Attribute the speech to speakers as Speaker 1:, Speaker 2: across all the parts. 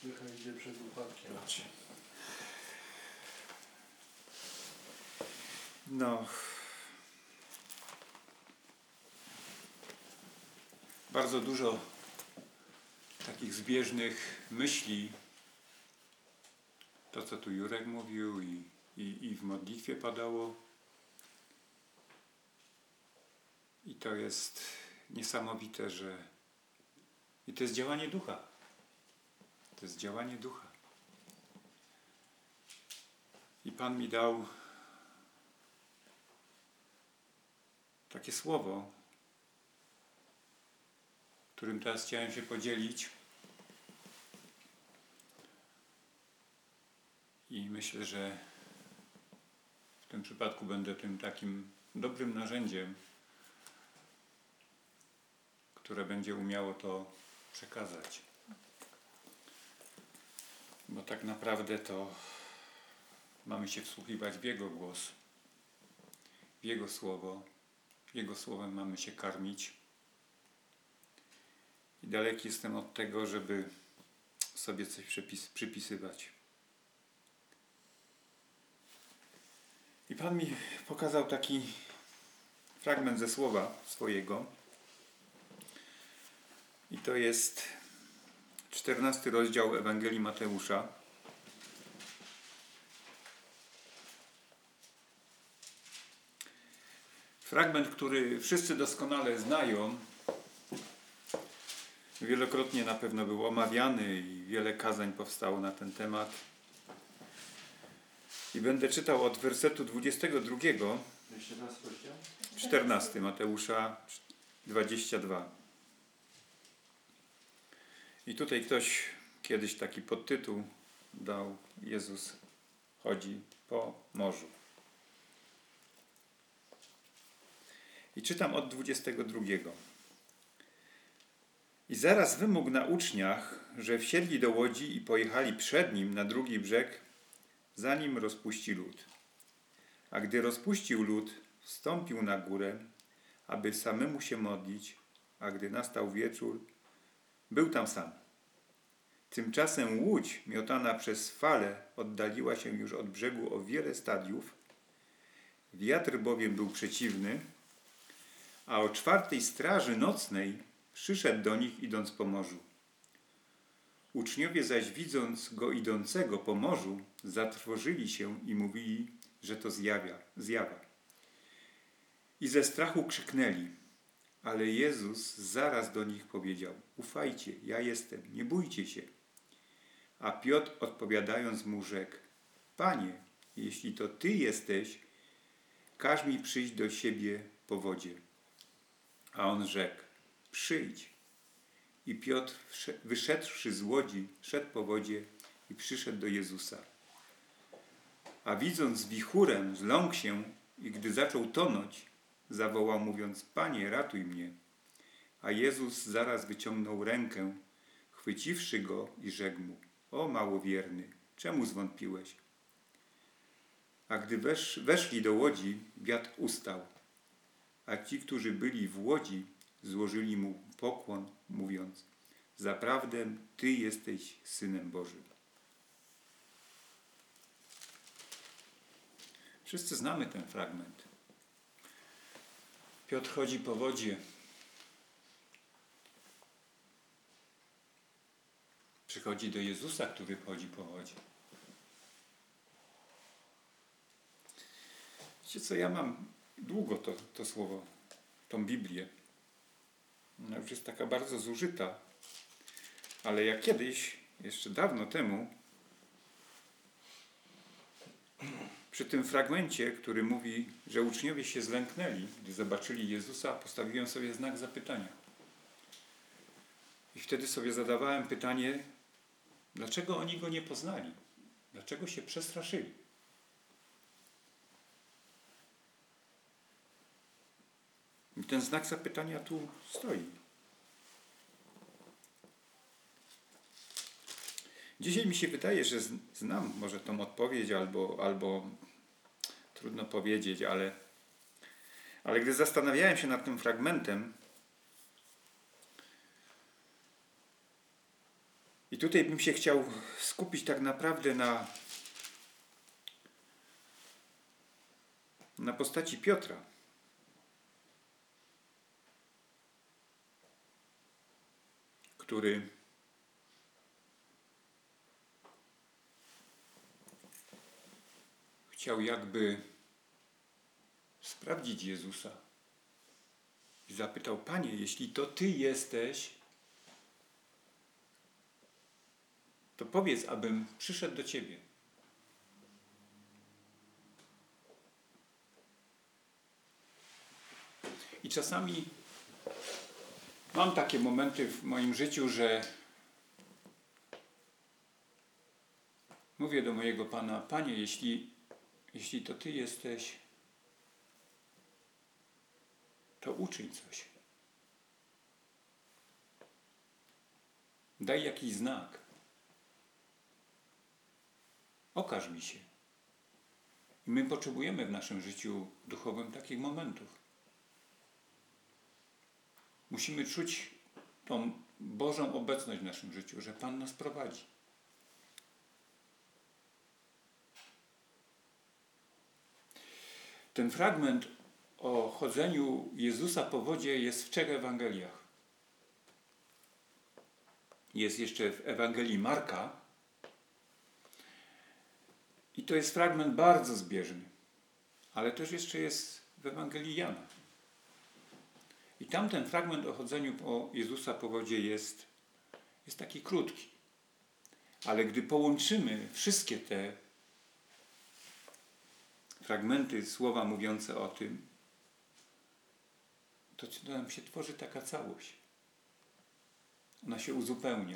Speaker 1: Pycha idzie przed upadkiem.
Speaker 2: No. Bardzo dużo takich zbieżnych myśli. To, co tu Jurek mówił i w modlitwie padało. I to jest niesamowite, że... I to jest działanie ducha. To jest działanie ducha. I Pan mi dał takie słowo, którym teraz chciałem się podzielić. I myślę, że w tym przypadku będę tym takim dobrym narzędziem, które będzie umiało to przekazać. Bo tak naprawdę to mamy się wsłuchiwać w Jego głos, w Jego słowo. Jego słowem mamy się karmić. I daleki jestem od tego, żeby sobie coś przypisywać. I Pan mi pokazał taki fragment ze słowa swojego. I to jest 14 rozdział Ewangelii Mateusza. Fragment, który wszyscy doskonale znają. Wielokrotnie na pewno był omawiany i wiele kazań powstało na ten temat. I będę czytał od wersetu 22.
Speaker 1: Jeszcze raz rozdział?
Speaker 2: 14 Mateusza 22. I tutaj ktoś kiedyś taki podtytuł dał: Jezus chodzi po morzu. I czytam od 22. I zaraz wymógł na uczniach, że wsiedli do łodzi i pojechali przed nim na drugi brzeg, zanim rozpuści lód. A gdy rozpuścił lód, wstąpił na górę, aby samemu się modlić, a gdy nastał wieczór, był tam sam. Tymczasem łódź, miotana przez fale, oddaliła się już od brzegu o wiele stadiów. Wiatr bowiem był przeciwny, a o 4:00 straży nocnej przyszedł do nich, idąc po morzu. Uczniowie zaś, widząc go idącego po morzu, zatrwożyli się i mówili, że to zjawa. I ze strachu krzyknęli, ale Jezus zaraz do nich powiedział: ufajcie, ja jestem, nie bójcie się. A Piotr odpowiadając mu rzekł: Panie, jeśli to Ty jesteś, każ mi przyjść do siebie po wodzie. A on rzekł: przyjdź. I Piotr, wyszedłszy z łodzi, szedł po wodzie i przyszedł do Jezusa. A widząc wichurę, zląkł się i gdy zaczął tonąć, zawołał mówiąc: Panie, ratuj mnie. A Jezus zaraz wyciągnął rękę, chwyciwszy go i rzekł mu: o małowierny, czemu zwątpiłeś? A gdy weszli do łodzi, wiatr ustał, a ci, którzy byli w łodzi, złożyli mu pokłon, mówiąc: zaprawdę Ty jesteś Synem Bożym. Wszyscy znamy ten fragment. Piotr chodzi po wodzie. Przychodzi do Jezusa, który chodzi po wodzie. Wiecie co, ja mam długo to słowo, tą Biblię. Ona już jest taka bardzo zużyta. Ale jak kiedyś, jeszcze dawno temu, przy tym fragmencie, który mówi, że uczniowie się zlęknęli, gdy zobaczyli Jezusa, postawiłem sobie znak zapytania. I wtedy sobie zadawałem pytanie, dlaczego oni Go nie poznali? Dlaczego się przestraszyli? I ten znak zapytania tu stoi. Dzisiaj mi się wydaje, że znam może tą odpowiedź, albo trudno powiedzieć, ale gdy zastanawiałem się nad tym fragmentem I tutaj bym się chciał skupić tak naprawdę na postaci Piotra. Który chciał jakby sprawdzić Jezusa i zapytał: Panie, jeśli to Ty jesteś, to powiedz, abym przyszedł do Ciebie. I czasami mam takie momenty w moim życiu, że mówię do mojego Pana: Panie, jeśli to Ty jesteś, to uczyń coś. Daj jakiś znak. Okaż mi się. I my potrzebujemy w naszym życiu duchowym takich momentów. Musimy czuć tą Bożą obecność w naszym życiu, że Pan nas prowadzi. Ten fragment o chodzeniu Jezusa po wodzie jest w 3 Ewangeliach. Jest jeszcze w Ewangelii Marka. I to jest fragment bardzo zbieżny. Ale też jeszcze jest w Ewangelii Jana. I tamten fragment o chodzeniu Jezusa po wodzie jest taki krótki. Ale gdy połączymy wszystkie te fragmenty słowa mówiące o tym, to nam się tworzy taka całość. Ona się uzupełnia.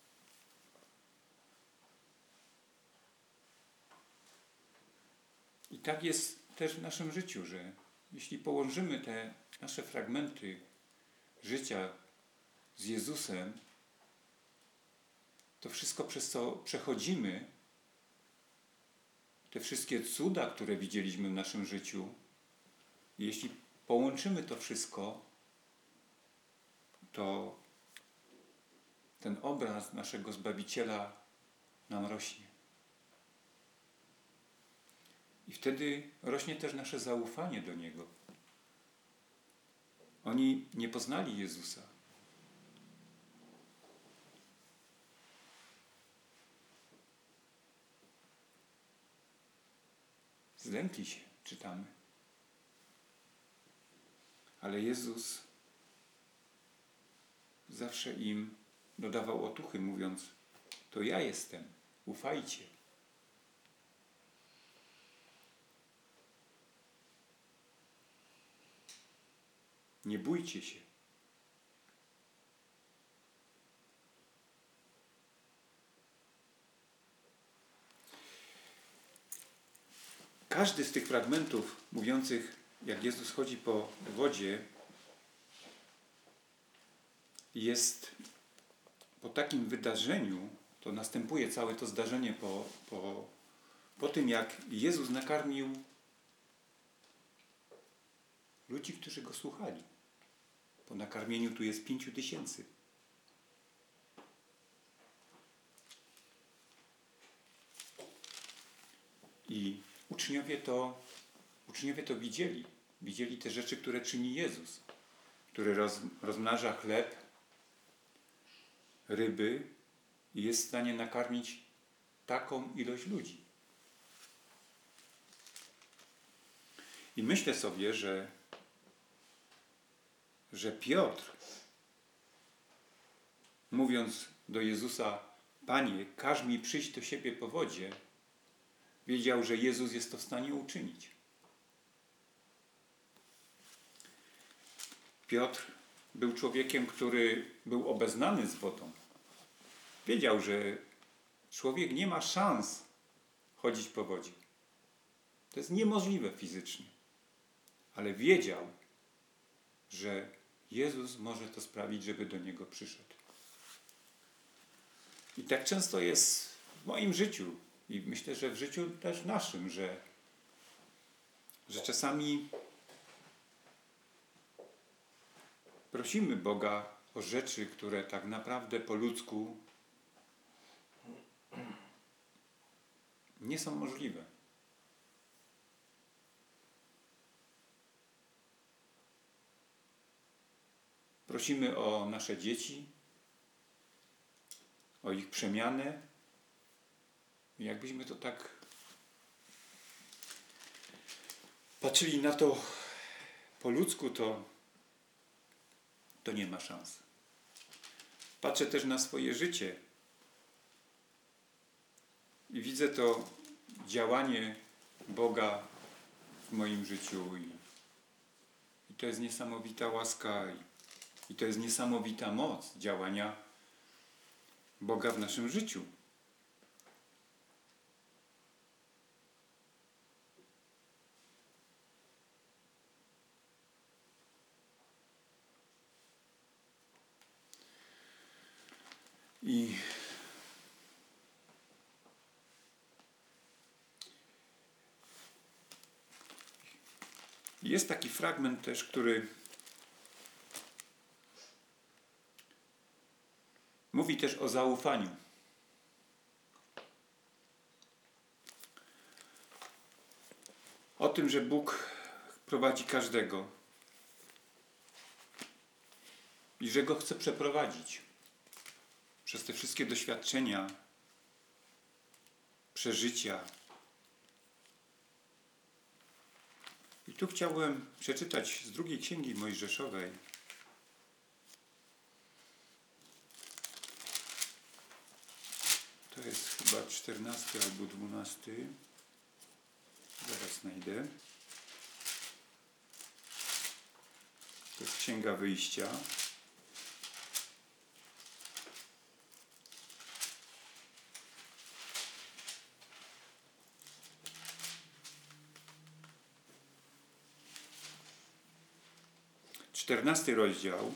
Speaker 2: I tak jest też w naszym życiu, że jeśli połączymy te nasze fragmenty życia z Jezusem, to wszystko, przez co przechodzimy, te wszystkie cuda, które widzieliśmy w naszym życiu, jeśli połączymy to wszystko, to ten obraz naszego Zbawiciela nam rośnie. I wtedy rośnie też nasze zaufanie do Niego. Oni nie poznali Jezusa. Zlękli się, czytamy. Ale Jezus zawsze im dodawał otuchy, mówiąc: to ja jestem, ufajcie. Nie bójcie się. Każdy z tych fragmentów mówiących, jak Jezus chodzi po wodzie, jest po takim wydarzeniu, to następuje całe to zdarzenie po tym, jak Jezus nakarmił ludzi, którzy Go słuchali. Po nakarmieniu tu jest 5000. I uczniowie to widzieli. Widzieli te rzeczy, które czyni Jezus, który rozmnaża chleb, ryby i jest w stanie nakarmić taką ilość ludzi. I myślę sobie, że Piotr, mówiąc do Jezusa: Panie, każ mi przyjść do siebie po wodzie, wiedział, że Jezus jest to w stanie uczynić. Piotr był człowiekiem, który był obeznany z wodą. Wiedział, że człowiek nie ma szans chodzić po wodzie. To jest niemożliwe fizycznie. Ale wiedział, że Jezus może to sprawić, żeby do Niego przyszedł. I tak często jest w moim życiu i myślę, że w życiu też naszym, że czasami prosimy Boga o rzeczy, które tak naprawdę po ludzku nie są możliwe. Prosimy o nasze dzieci, o ich przemianę. I jakbyśmy to tak patrzyli na to po ludzku, to nie ma szans. Patrzę też na swoje życie i widzę to działanie Boga w moim życiu i to jest niesamowita łaska i to jest niesamowita moc działania Boga w naszym życiu. I jest taki fragment też, który mówi też o zaufaniu. O tym, że Bóg prowadzi każdego i że Go chce przeprowadzić przez te wszystkie doświadczenia, przeżycia. I tu chciałbym przeczytać z drugiej Księgi Mojżeszowej. To jest chyba 14 albo 12. Zaraz znajdę. To jest Księga Wyjścia. Czternasty rozdział.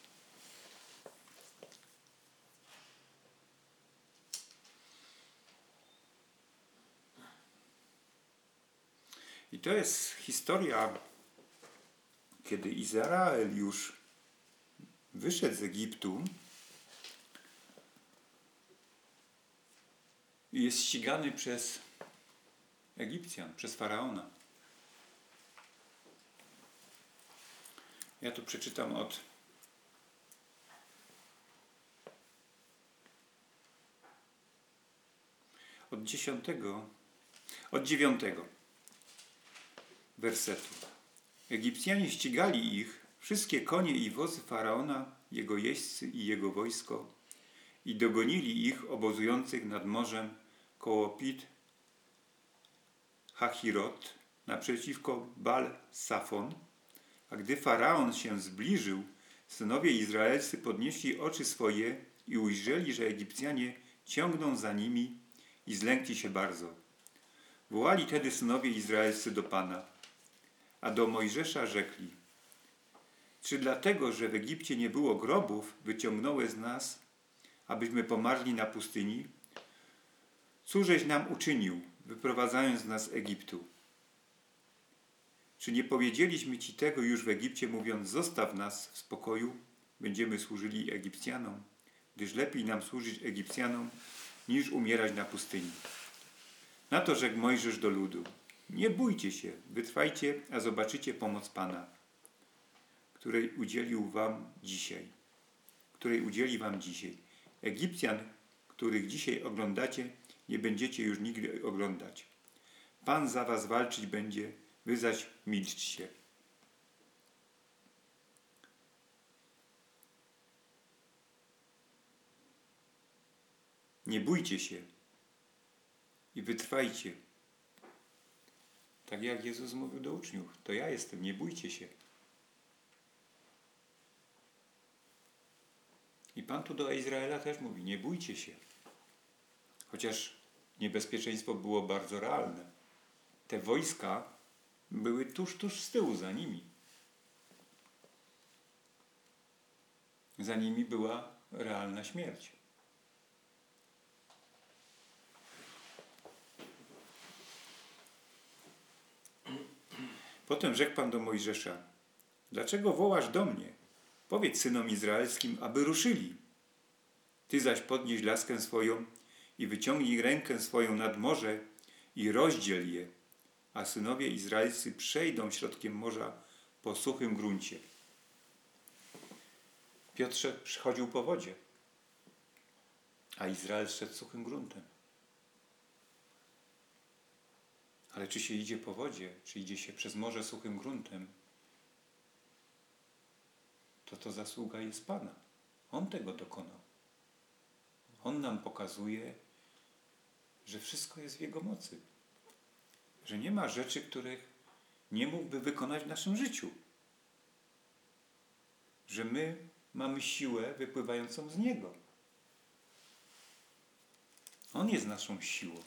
Speaker 2: I to jest historia, kiedy Izrael już wyszedł z Egiptu i jest ścigany przez Egipcjan, przez Faraona. Ja tu przeczytam od 9 wersetu. Egipcjanie ścigali ich, wszystkie konie i wozy Faraona, jego jeźdźcy i jego wojsko i dogonili ich obozujących nad morzem koło Pit Hahirot naprzeciwko Bal Safon. A gdy Faraon się zbliżył, synowie izraelscy podnieśli oczy swoje i ujrzeli, że Egipcjanie ciągną za nimi i zlękli się bardzo. Wołali tedy synowie izraelscy do Pana, a do Mojżesza rzekli: czy dlatego, że w Egipcie nie było grobów, wyciągnąłeś nas, abyśmy pomarli na pustyni? Cóżeś nam uczynił, wyprowadzając nas z Egiptu? Czy nie powiedzieliśmy Ci tego już w Egipcie, mówiąc: zostaw nas w spokoju, będziemy służyli Egipcjanom, gdyż lepiej nam służyć Egipcjanom, niż umierać na pustyni. Na to rzekł Mojżesz do ludu: nie bójcie się, wytrwajcie, a zobaczycie pomoc Pana, której udzieli wam dzisiaj. Egipcjan, których dzisiaj oglądacie, nie będziecie już nigdy oglądać. Pan za was walczyć będzie, wy zaś milczcie. Nie bójcie się i wytrwajcie. Tak jak Jezus mówił do uczniów: to ja jestem, nie bójcie się. I Pan tu do Izraela też mówi: nie bójcie się. Chociaż niebezpieczeństwo było bardzo realne. Te wojska były tuż z tyłu za nimi. Za nimi była realna śmierć. Potem rzekł Pan do Mojżesza: dlaczego wołasz do mnie? Powiedz synom izraelskim, aby ruszyli. Ty zaś podnieś laskę swoją i wyciągnij rękę swoją nad morze i rozdziel je, a synowie izraelscy przejdą środkiem morza po suchym gruncie. Piotr przychodził po wodzie, a Izrael szedł suchym gruntem. Ale czy się idzie po wodzie, czy idzie się przez morze suchym gruntem, to zasługa jest Pana. On tego dokonał. On nam pokazuje, że wszystko jest w Jego mocy. Że nie ma rzeczy, których nie mógłby wykonać w naszym życiu. Że my mamy siłę wypływającą z Niego. On jest naszą siłą.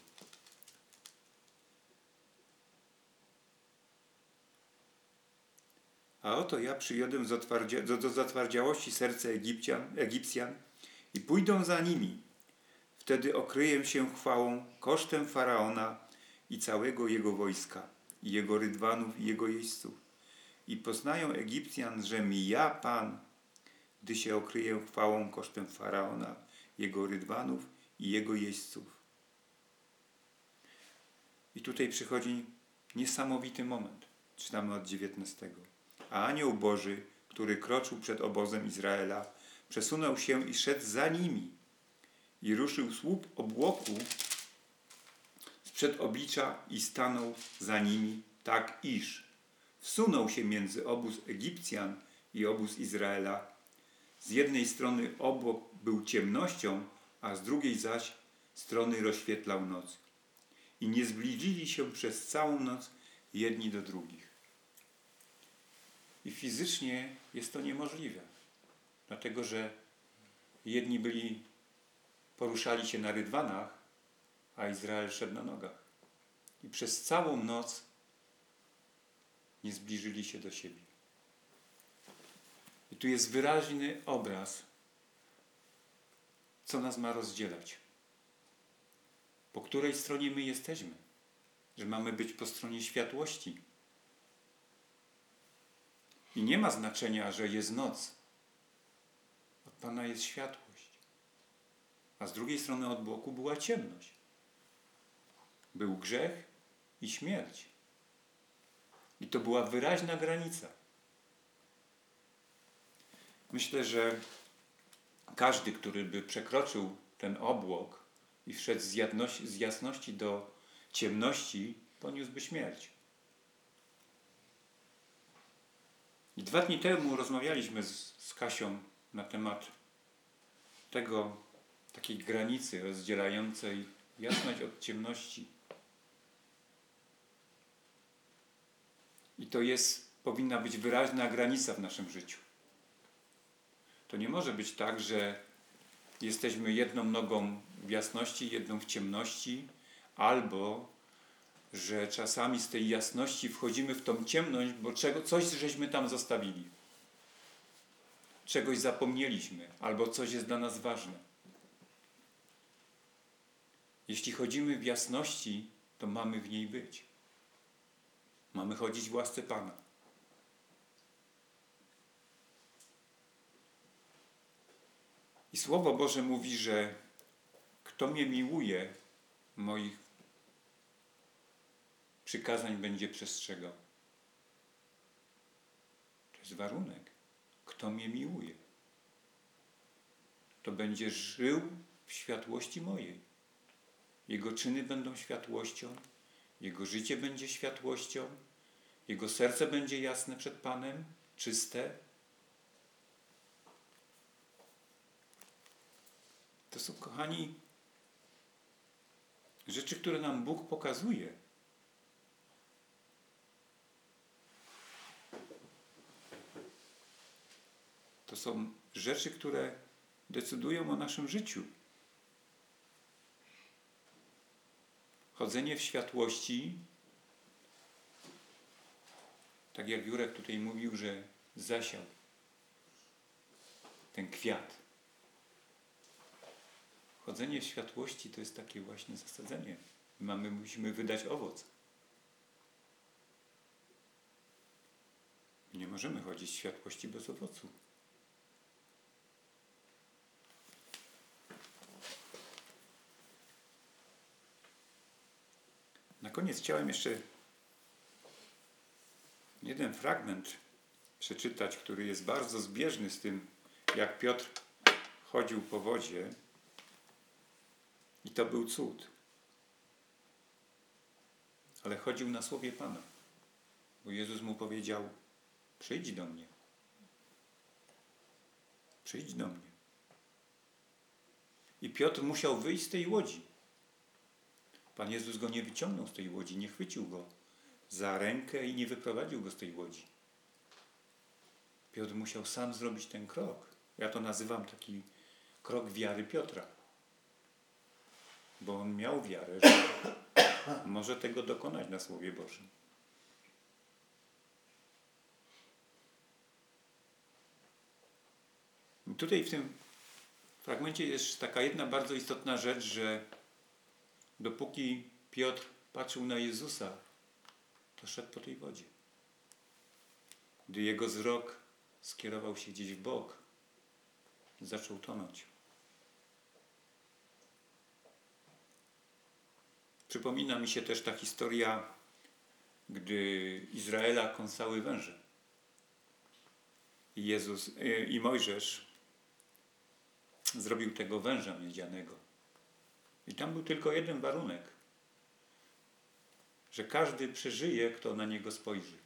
Speaker 2: A oto ja przyjadę do zatwardziałości serca Egipcjan i pójdą za nimi. Wtedy okryję się chwałą kosztem Faraona i całego jego wojska, i jego rydwanów, i jego jeźdźców. I poznają Egipcjan, że mi ja, Pan, gdy się okryję chwałą kosztem Faraona, jego rydwanów i jego jeźdźców. I tutaj przychodzi niesamowity moment. Czytamy od 19. A anioł Boży, który kroczył przed obozem Izraela, przesunął się i szedł za nimi. I ruszył słup obłoku sprzed oblicza i stanął za nimi, tak iż wsunął się między obóz Egipcjan i obóz Izraela. Z jednej strony obłok był ciemnością, a z drugiej zaś strony rozświetlał noc. I nie zbliżyli się przez całą noc jedni do drugich. I fizycznie jest to niemożliwe, dlatego że jedni poruszali się na rydwanach, a Izrael szedł na nogach. I przez całą noc nie zbliżyli się do siebie. I tu jest wyraźny obraz, co nas ma rozdzielać. Po której stronie my jesteśmy? Że mamy być po stronie światłości. I nie ma znaczenia, że jest noc. Od Pana jest światłość. A z drugiej strony od boku była ciemność. Był grzech i śmierć. I to była wyraźna granica. Myślę, że każdy, który by przekroczył ten obłok i wszedł z jasności do ciemności, poniósłby śmierć. I 2 dni temu rozmawialiśmy z Kasią na temat takiej granicy rozdzielającej jasność od ciemności. I to powinna być wyraźna granica w naszym życiu. To nie może być tak, że jesteśmy jedną nogą w jasności, jedną w ciemności, albo że czasami z tej jasności wchodzimy w tą ciemność, bo coś żeśmy tam zostawili. Czegoś zapomnieliśmy, albo coś jest dla nas ważne. Jeśli chodzimy w jasności, to mamy w niej być. Mamy chodzić w łasce Pana. I Słowo Boże mówi, że kto mnie miłuje, moich przykazań będzie przestrzegał. To jest warunek. Kto mnie miłuje, to będzie żył w światłości mojej. Jego czyny będą światłością, jego życie będzie światłością, jego serce będzie jasne przed Panem, czyste. To są, kochani, rzeczy, które nam Bóg pokazuje. To są rzeczy, które decydują o naszym życiu. Chodzenie w światłości, tak jak Jurek tutaj mówił, że zasiał ten kwiat. Chodzenie w światłości to jest takie właśnie zasadzenie. Musimy wydać owoc. Nie możemy chodzić w światłości bez owocu. koniec chciałem jeszcze jeden fragment przeczytać, który jest bardzo zbieżny z tym, jak Piotr chodził po wodzie. I to był cud. Ale chodził na słowie Pana. Bo Jezus mu powiedział: przyjdź do mnie. Przyjdź do mnie. I Piotr musiał wyjść z tej łodzi. Pan Jezus go nie wyciągnął z tej łodzi, nie chwycił go za rękę i nie wyprowadził go z tej łodzi. Piotr musiał sam zrobić ten krok. Ja to nazywam taki krok wiary Piotra. Bo on miał wiarę, że może tego dokonać na Słowie Bożym. I tutaj w tym fragmencie jest taka jedna bardzo istotna rzecz, że dopóki Piotr patrzył na Jezusa, to szedł po tej wodzie. Gdy jego wzrok skierował się gdzieś w bok, zaczął tonąć. Przypomina mi się też ta historia, gdy Izraela kąsały węże. I Mojżesz zrobił tego węża miedzianego. I tam był tylko jeden warunek, że każdy przeżyje, kto na niego spojrzy.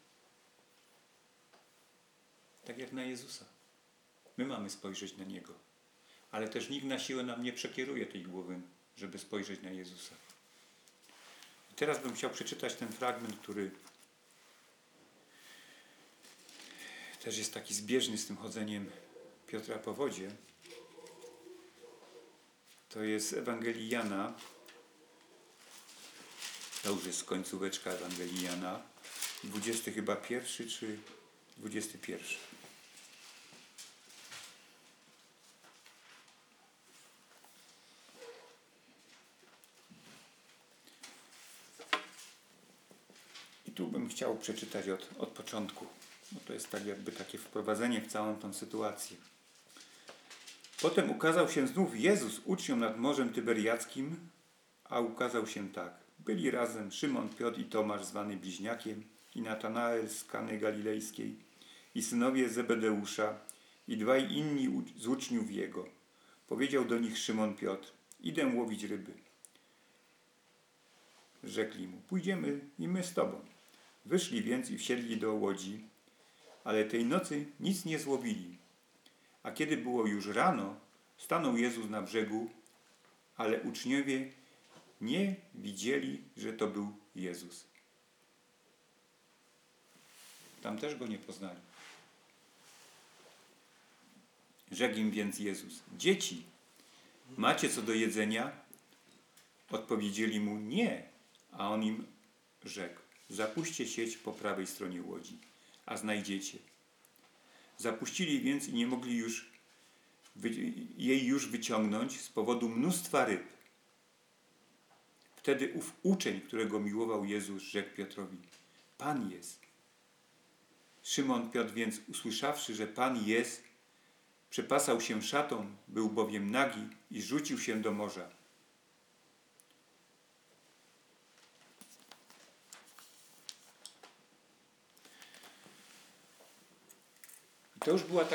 Speaker 2: Tak jak na Jezusa. My mamy spojrzeć na Niego. Ale też nikt na siłę nam nie przekieruje tej głowy, żeby spojrzeć na Jezusa. I teraz bym chciał przeczytać ten fragment, który też jest taki zbieżny z tym chodzeniem Piotra po wodzie. To jest Ewangelii Jana. To już jest końcóweczka Ewangelii Jana. 20 chyba pierwszy czy 21. I tu bym chciał przeczytać od początku. No to jest tak jakby takie wprowadzenie w całą tą sytuację. Potem ukazał się znów Jezus uczniom nad Morzem Tyberiackim, a ukazał się tak. Byli razem Szymon, Piotr i Tomasz zwany Bliźniakiem i Natanael z Kany Galilejskiej i synowie Zebedeusza i dwaj inni z uczniów Jego. Powiedział do nich Szymon Piotr: idę łowić ryby. Rzekli mu: pójdziemy i my z Tobą. Wyszli więc i wsiedli do łodzi, ale tej nocy nic nie złowili. A kiedy było już rano, stanął Jezus na brzegu, ale uczniowie nie widzieli, że to był Jezus. Tam też Go nie poznali. Rzekł im więc Jezus: dzieci, macie co do jedzenia? Odpowiedzieli Mu: nie. A On im rzekł: zapuśćcie sieć po prawej stronie łodzi, a znajdziecie. Zapuścili więc i nie mogli jej już wyciągnąć z powodu mnóstwa ryb. Wtedy ów uczeń, którego miłował Jezus, rzekł Piotrowi: Pan jest. Szymon Piotr więc, usłyszawszy, że Pan jest, przepasał się szatą, był bowiem nagi i rzucił się do morza. To już była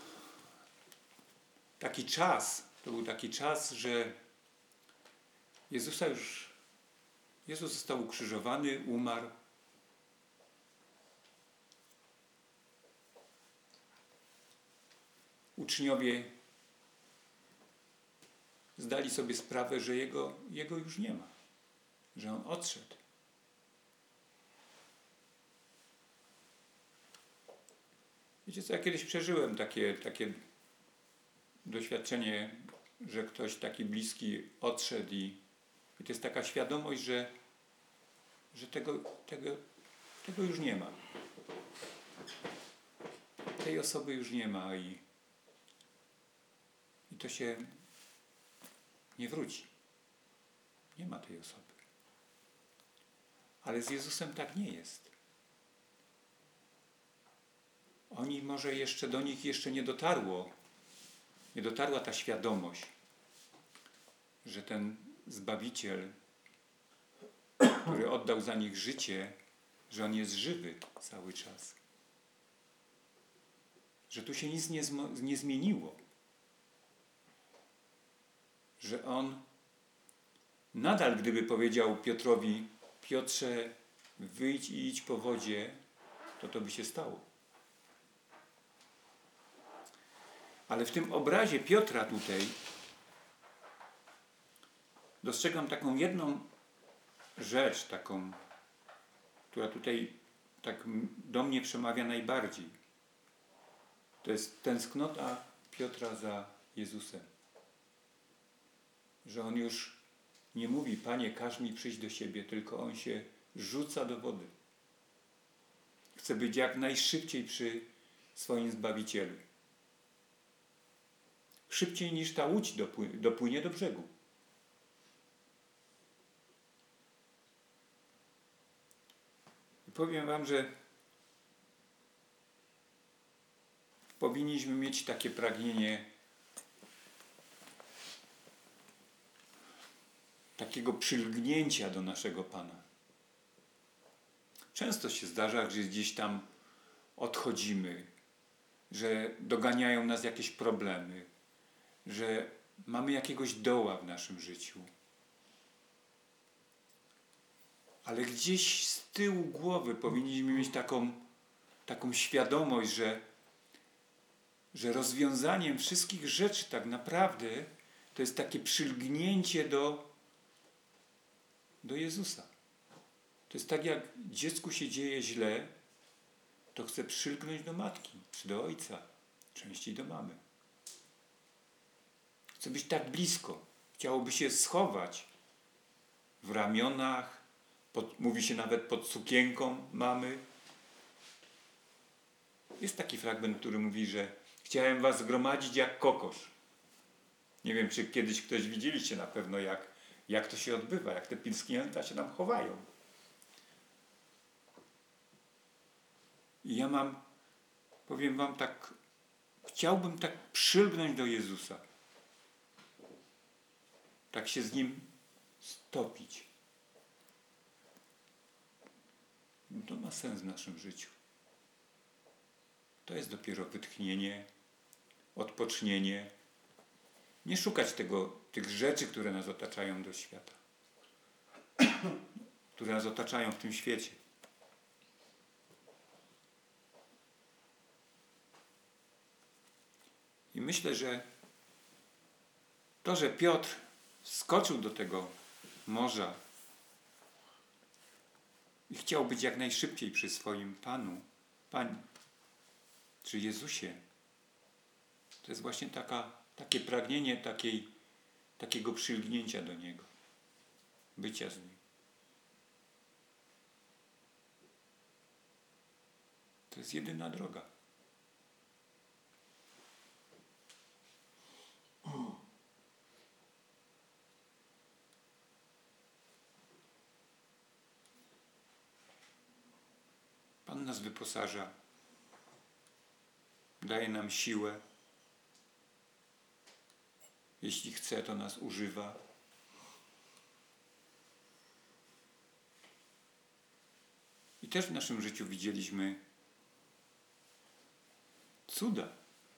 Speaker 2: taki czas, że Jezus został ukrzyżowany, umarł. Uczniowie zdali sobie sprawę, że Jego już nie ma, że On odszedł. Wiecie co, ja kiedyś przeżyłem takie doświadczenie, że ktoś taki bliski odszedł i to jest taka świadomość, że tego już nie ma. Tej osoby już nie ma i to się nie wróci. Nie ma tej osoby. Ale z Jezusem tak nie jest. Do nich jeszcze nie dotarła ta świadomość, że ten Zbawiciel który oddał za nich życie, że On jest żywy cały czas. Że tu się nic nie zmieniło. Że On nadal, gdyby powiedział Piotrowi: Piotrze, wyjdź i idź po wodzie, to by się stało. Ale w tym obrazie Piotra tutaj dostrzegam taką jedną rzecz, która tutaj tak do mnie przemawia najbardziej. To jest tęsknota Piotra za Jezusem. Że on już nie mówi: Panie, każ mi przyjść do siebie, tylko on się rzuca do wody. Chce być jak najszybciej przy swoim Zbawicielu. Szybciej niż ta łódź dopłynie do brzegu. I powiem wam, że powinniśmy mieć takie pragnienie takiego przylgnięcia do naszego Pana. Często się zdarza, że gdzieś tam odchodzimy, że doganiają nas jakieś problemy, że mamy jakiegoś doła w naszym życiu. Ale gdzieś z tyłu głowy powinniśmy mieć taką świadomość, że rozwiązaniem wszystkich rzeczy tak naprawdę to jest takie przylgnięcie do Jezusa. To jest tak, jak dziecku się dzieje źle, to chce przylgnąć do matki, czy do ojca, częściej do mamy. Chce być tak blisko. Chciałoby się schować w ramionach, mówi się nawet pod sukienką mamy. Jest taki fragment, który mówi, że chciałem was zgromadzić jak kokosz. Nie wiem, czy kiedyś ktoś widzieliście na pewno, jak to się odbywa, jak te pilsknięta się nam chowają. I powiem wam tak, chciałbym tak przylgnąć do Jezusa. Tak się z Nim stopić. To ma sens w naszym życiu. To jest dopiero wytchnienie, odpocznienie. Nie szukać tych rzeczy, które nas otaczają do świata. Które nas otaczają w tym świecie. I myślę, że to, że Piotr skoczył do tego morza i chciał być jak najszybciej przy swoim Panu, czy Jezusie, to jest właśnie takie pragnienie takiego przylgnięcia do Niego, bycia z Nim. To jest jedyna droga. Pan nas wyposaża, daje nam siłę. Jeśli chce, to nas używa. I też w naszym życiu widzieliśmy cuda.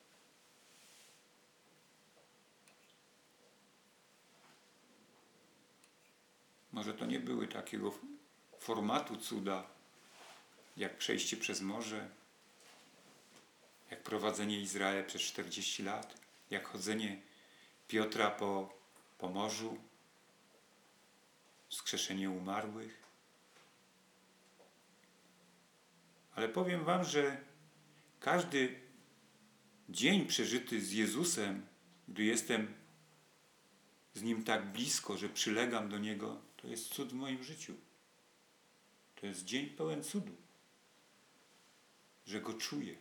Speaker 2: Może to nie były takiego formatu cuda, jak przejście przez morze, jak prowadzenie Izraela przez 40 lat, jak chodzenie Piotra po morzu, wskrzeszenie umarłych. Ale powiem wam, że każdy dzień przeżyty z Jezusem, gdy jestem z Nim tak blisko, że przylegam do Niego, to jest cud w moim życiu. To jest dzień pełen cudu, że Go czuję.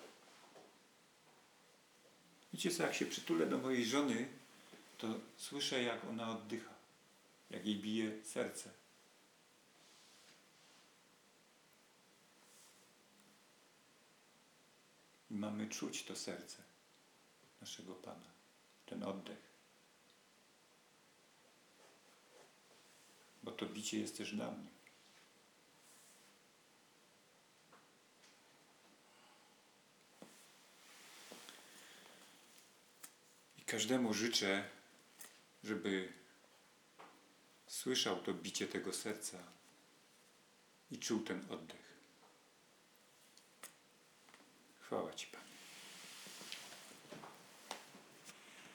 Speaker 2: Wiecie co, jak się przytulę do mojej żony, to słyszę, jak ona oddycha, jak jej bije serce. I mamy czuć to serce naszego Pana, ten oddech. Bo to bicie jest też dla mnie. I każdemu życzę, żeby słyszał to bicie tego serca i czuł ten oddech. Chwała Ci, Panie.